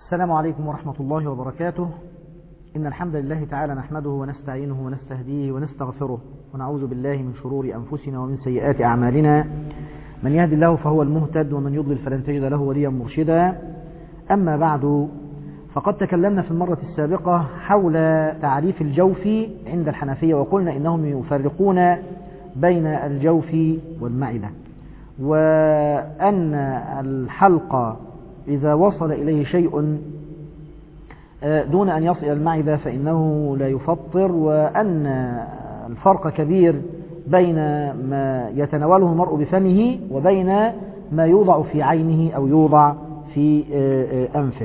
السلام عليكم ورحمة الله وبركاته. إن الحمد لله تعالى نحمده ونستعينه ونستهديه ونستغفره ونعوذ بالله من شرور أنفسنا ومن سيئات أعمالنا. من يهد الله فهو المهتد ومن يضلل فلن تجد له وليا مرشدا. أما بعد، فقد تكلمنا في المرة السابقة حول تعريف الجوف عند الحنفية، وقلنا إنهم يفرقون بين الجوف والمعدة، وأن الحلق إذا وصل إليه شيء دون أن يصل إلى المعدة فإنه لا يفطر، وأن الفرق كبير بين ما يتناوله المرء بفمه وبين ما يوضع في عينه أو يوضع في أنفه.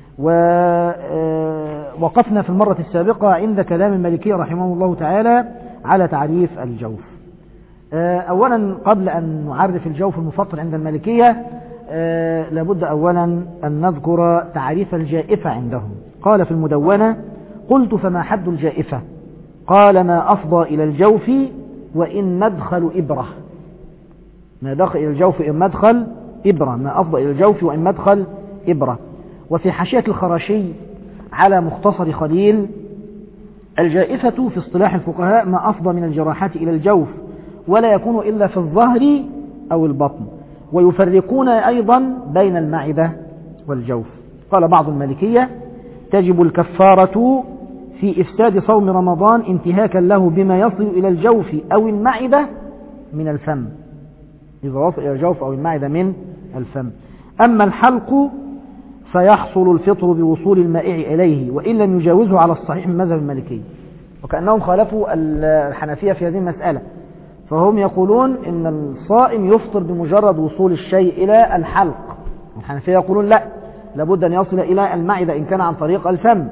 ووقفنا في المرة السابقة عند كلام المالكية رحمه الله تعالى على تعريف الجوف. أولا، قبل أن نعرف الجوف المفطر عند المالكية، لابد أولا أن نذكر تعريف الجائفة عندهم. قال في المدونة: قلت فما حد الجائفة؟ قال: ما أفضى إلى الجوف وإن مدخل إبرة. ما دخل إلى الجوف إن مدخل إبرة، ما أفضى إلى الجوف وإن مدخل إبرة. وفي حاشية الخراشي على مختصر خليل: الجائفة في اصطلاح الفقهاء ما أفضى من الجراحات إلى الجوف، ولا يكون إلا في الظهر أو البطن، ويفرقون أيضا بين المعدة والجوف. قال بعض المالكية: تجب الكفارة في إفساد صوم رمضان انتهاكا له بما يصل إلى الجوف أو المعدة من الفم، إذا وصل إلى الجوف أو المعدة من الفم. أما الحلق فيحصل الفطر بوصول المائع إليه وإن لم يجاوزه على الصحيح من مذهب المالكية. وكأنهم خالفوا الحنفية في هذه المسألة، فهم يقولون إن الصائم يفطر بمجرد وصول الشيء إلى الحلق. الحنفية يقولون لا، لابد أن يصل إلى المعدة إن كان عن طريق الفم.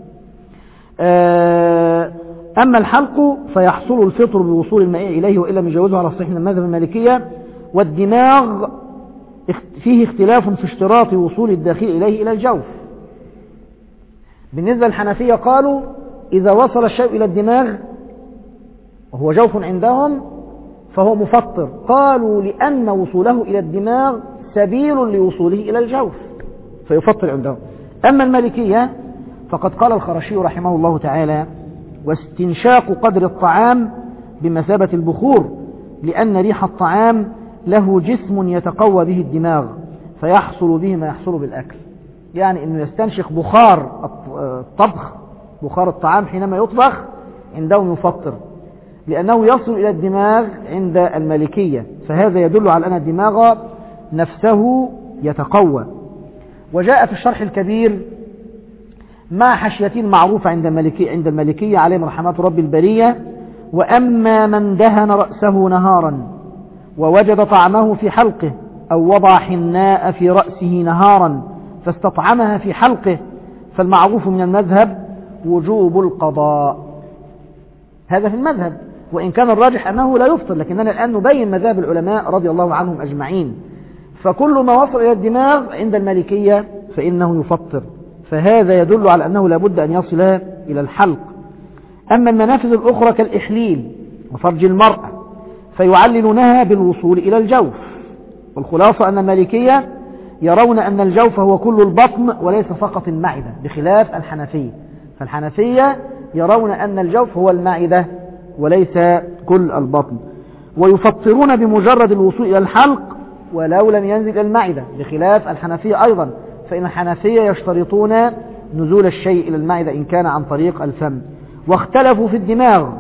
أما الحلق فيحصل الفطر بوصول المائع إليه وإن لم يجاوزه على الصحيح من مذهب المالكية. والدماغ فيه اختلاف في اشتراط وصول الداخل إليه إلى الجوف. بالنسبة للحنفية قالوا: إذا وصل الشيء إلى الدماغ وهو جوف عندهم فهو مفطر. قالوا: لأن وصوله إلى الدماغ سبيل لوصوله إلى الجوف فيفطر عندهم. أما المالكية فقد قال الخراشي رحمه الله تعالى: واستنشاق قدر الطعام بمثابة البخور، لأن ريح الطعام له جسم يتقوى به الدماغ فيحصل به ما يحصل بالأكل. يعني أنه يستنشق بخار الطبخ، بخار الطعام حينما يطبخ عندهم يفطر، لأنه يصل إلى الدماغ عند المالكية، فهذا يدل على أن الدماغ نفسه يتقوى. وجاء في الشرح الكبير مع حاشية معروفة عند المالكية عليهم رحمات رب البرية: وأما من دهن رأسه نهارا ووجد طعمه في حلقه أو وضع حناء في رأسه نهارا فاستطعمها في حلقه فالمعروف من المذهب وجوب القضاء. هذا في المذهب، وإن كان الراجح أنه لا يفطر، لكننا الآن نبين مذهب العلماء رضي الله عنهم أجمعين. فكل ما وصل إلى الدماغ عند المالكية فإنه يفطر، فهذا يدل على أنه لابد أن يصل إلى الحلق. أما المنافذ الأخرى كالإحليل وفرج المرأة فيعللونها بالوصول إلى الجوف. والخلاصة أن المالكية يرون أن الجوف هو كل البطن وليس فقط المعدة، بخلاف الحنفية. فالحنفية يرون أن الجوف هو المعدة وليس كل البطن، ويفطرون بمجرد الوصول إلى الحلق ولو لم ينزل إلى المعدة، بخلاف الحنفية أيضا، فإن الحنفية يشترطون نزول الشيء إلى المعدة إن كان عن طريق الفم. واختلفوا في الدماغ،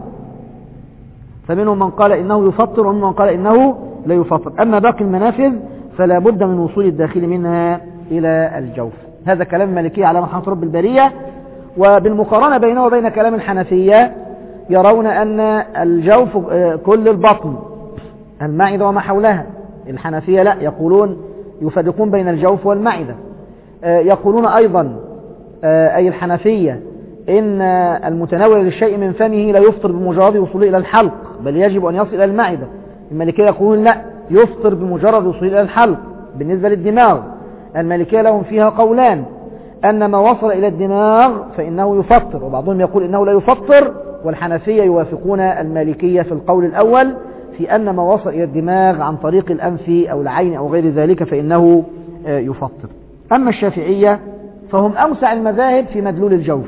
فمنهم من قال إنه يفطر ومنهم من قال إنه لا يفطر. أما باقي المنافذ فلا بد من وصول الداخل منها إلى الجوف. هذا كلام المالكية على رحمة رب البرية. وبالمقارنة بينه وبين كلام الحنفية يرون أن الجوف كل البطن، المعدة وما حولها. الحنفية لا، يقولون يفرقون بين الجوف والمعدة. يقولون أيضا أي الحنفية إن المتناول للشيء من فمه لا يفطر بمجرد وصوله إلى الحلق، بل يجب أن يصل إلى المعدة. المالكية يقولون لا، يفطر بمجرد وصوله إلى الحلق. بالنسبة للدماغ المالكية لهم فيها قولان: أن ما وصل إلى الدماغ فإنه يفطر، وبعضهم يقول إنه لا يفطر. والحنفية يوافقون المالكية في القول الأول في أن ما وصل إلى الدماغ عن طريق الأنف أو العين أو غير ذلك فإنه يفطر. أما الشافعية فهم أوسع المذاهب في مدلول الجوف.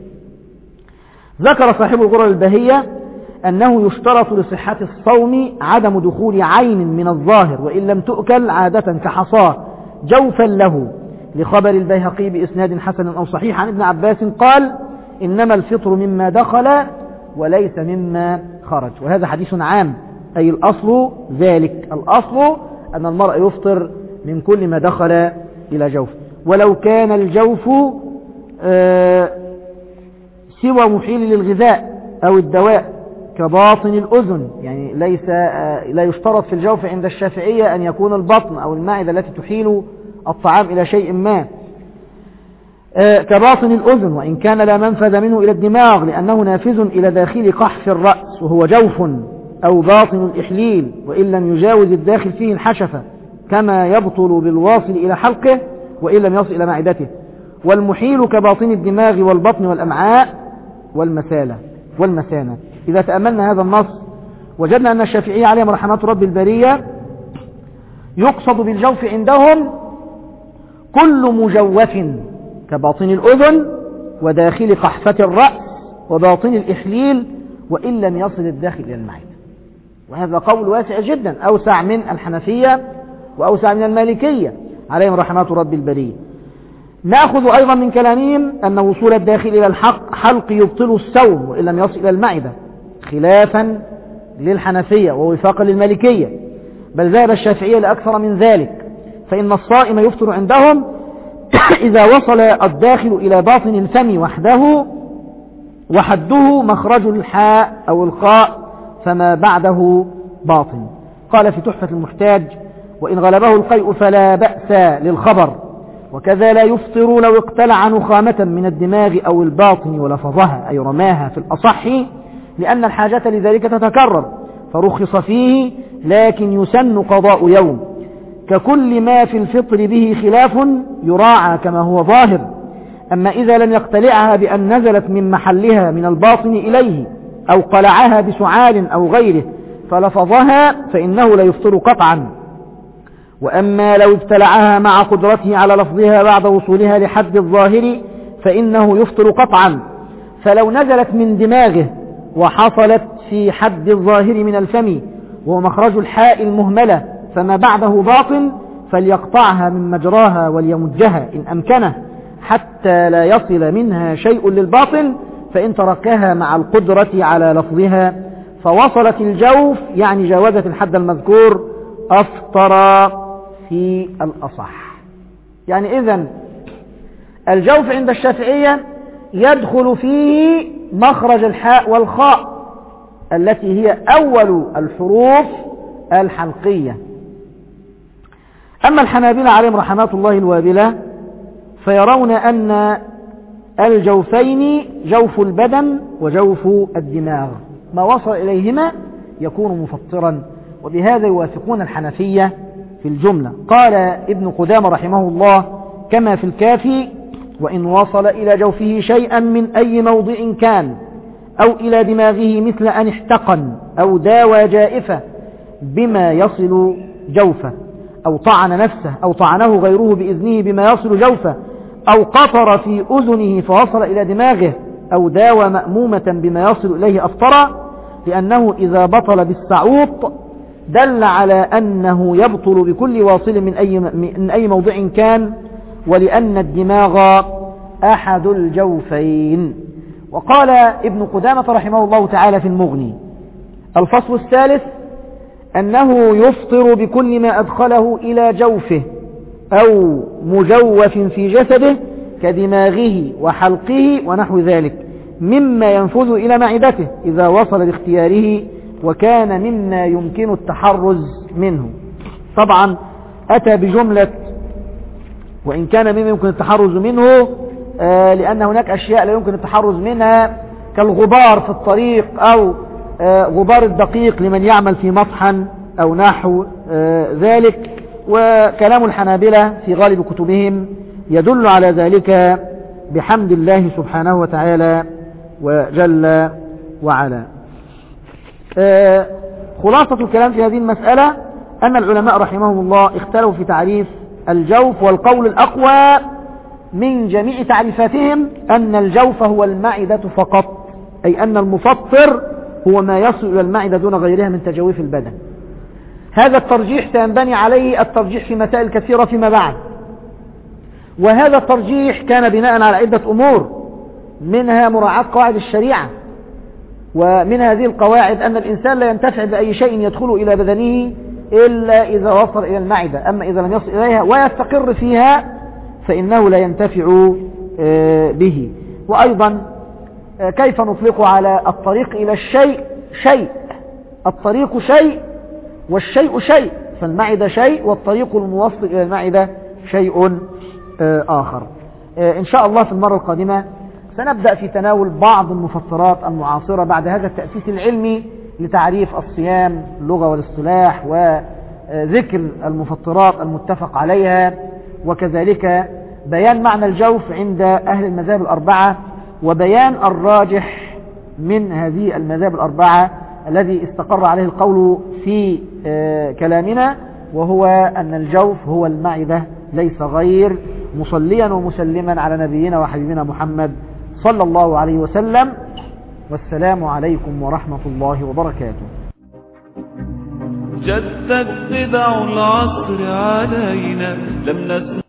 ذكر صاحب الغرر البهية أنه يشترط لصحة الصوم عدم دخول عين من الظاهر وإن لم تؤكل عادة كحصاه جوفا له، لخبر البيهقي بإسناد حسن أو صحيح عن ابن عباس قال: إنما الفطر مما دخل وليس مما خرج. وهذا حديث عام، أي الأصل ذلك، الأصل أن المرء يفطر من كل ما دخل إلى جوف، ولو كان الجوف سوى محيل للغذاء أو الدواء كباطن الأذن، يعني لا يشترط في الجوف عند الشافعية أن يكون البطن أو المعدة التي تحيل الطعام إلى شيء ما، كباطن الأذن، وإن كان لا منفذ منه إلى الدماغ لأنه نافذ إلى داخل قحف الرأس وهو جوف، أو باطن الإحليل وإن لم يجاوز الداخل فيه الحشفة كما يبطل بالواصل إلى حلقه وإن لم يصل إلى معدته، والمحيل كباطن الدماغ والبطن والأمعاء والمثانة. إذا تأملنا هذا النص وجدنا أن الشافعية عليهم رحمة رب البرية يقصد بالجوف عندهم كل مجوف كباطن الأذن وداخل قحفة الرأس وباطن الإحليل وإن لم يصل الداخل إلى المعدة. وهذا قول واسع جدا، أوسع من الحنفية وأوسع من المالكية عليهم رحمة رب البرية. نأخذ أيضا من كلامهم أن وصول الداخل إلى الحلق يبطل الصوم وإن لم يصل إلى المعدة، خلافا للحنفية ووفاقا للمالكية، بل ذهب الشافعية لأكثر من ذلك، فإن الصائم يفطر عندهم إذا وصل الداخل إلى باطن الفم وحده وحده مخرج الحاء أو الخاء فما بعده باطن. قال في تحفة المحتاج: وإن غلبه القيء فلا بأس للخبر، وكذا لا يفطر لو اقتلع نخامة من الدماغ أو الباطن ولفظها، أي رماها في الأصح، لأن الحاجة لذلك تتكرر فرخص فيه، لكن يسن قضاء يوم، ككل ما في الفطر به خلاف يراعى كما هو ظاهر. أما إذا لم يقتلعها بأن نزلت من محلها من الباطن إليه أو قلعها بسعال أو غيره فلفظها فإنه لا يفطر قطعا. وأما لو ابتلعها مع قدرته على لفظها بعد وصولها لحد الظاهر فإنه يفطر قطعا. فلو نزلت من دماغه وحصلت في حد الظاهر من الفم وهو مخرج الحاء المهملة فما بعده باطن فليقطعها من مجراها وليمجها إن أمكنه حتى لا يصل منها شيء للباطن، فإن تركها مع القدرة على لفظها فوصلت الجوف يعني جاوزت الحد المذكور أفطر في الأصح. يعني إذن الجوف عند الشافعية يدخل فيه مخرج الحاء والخاء التي هي أول الحروف الحلقية. أما الحنابلة عليهم رحمات الله الوابلة فيرون أن الجوفين جوف البدن وجوف الدماغ ما وصل إليهما يكون مفطرا، وبهذا يوافقون الحنفية في الجملة. قال ابن قدامة رحمه الله كما في الكافي: وإن وصل إلى جوفه شيئا من أي موضع كان أو إلى دماغه مثل أن احتقن أو داوى جائفة بما يصل جوفه أو طعن نفسه أو طعنه غيره بإذنه بما يصل جوفه أو قطر في أذنه فوصل إلى دماغه أو داوى مأمومة بما يصل إليه أفطر، لأنه إذا بطل بالسعوط دل على أنه يبطل بكل واصل من أي موضع كان، ولأن الدماغ أحد الجوفين. وقال ابن قدامة رحمه الله تعالى في المغني: الفصل الثالث أنه يفطر بكل ما أدخله إلى جوفه أو مجوف في جسده كدماغه وحلقه ونحو ذلك مما ينفذ إلى معدته إذا وصل لاختياره وكان مما يمكن التحرز منه. طبعا أتى بجملة وإن كان مما يمكن التحرز منه لأن هناك أشياء لا يمكن التحرز منها كالغبار في الطريق أو غبار الدقيق لمن يعمل في مطحن أو نحو ذلك. وكلام الحنابلة في غالب كتبهم يدل على ذلك بحمد الله سبحانه وتعالى وجل وعلا. خلاصة الكلام في هذه المسألة أن العلماء رحمهم الله اختلفوا في تعريف الجوف، والقول الأقوى من جميع تعريفاتهم أن الجوف هو المعدة فقط، أي أن المفطر هو ما يصل إلى المعدة دون غيرها من تجويف البدن. هذا الترجيح سينبني عليه الترجيح في مسائل كثيرة فيما بعد، وهذا الترجيح كان بناء على عدة أمور، منها مراعاة قواعد الشريعة، ومن هذه القواعد أن الإنسان لا ينتفع بأي شيء يدخل إلى بدنه إلا إذا وصل إلى المعدة، أما إذا لم يصل إليها ويستقر فيها فإنه لا ينتفع به. وأيضا كيف نطلق على الطريق إلى الشيء شيء؟ الطريق شيء والشيء شيء، فالمعدة شيء والطريق الموصل إلى المعدة شيء آخر. إن شاء الله في المرة القادمة سنبدأ في تناول بعض المفطرات المعاصرة بعد هذا التأسيس العلمي لتعريف الصيام اللغة والاصطلاح وذكر المفطرات المتفق عليها، وكذلك بيان معنى الجوف عند أهل المذاهب الأربعة، وبيان الراجح من هذه المذاهب الأربعة الذي استقر عليه القول في كلامنا، وهو أن الجوف هو المعدة ليس غير، مصليا ومسلما على نبينا وحبيبنا محمد صلى الله عليه وسلم. والسلام عليكم ورحمة الله وبركاته. جدت بدع العصر علينا لم نسمع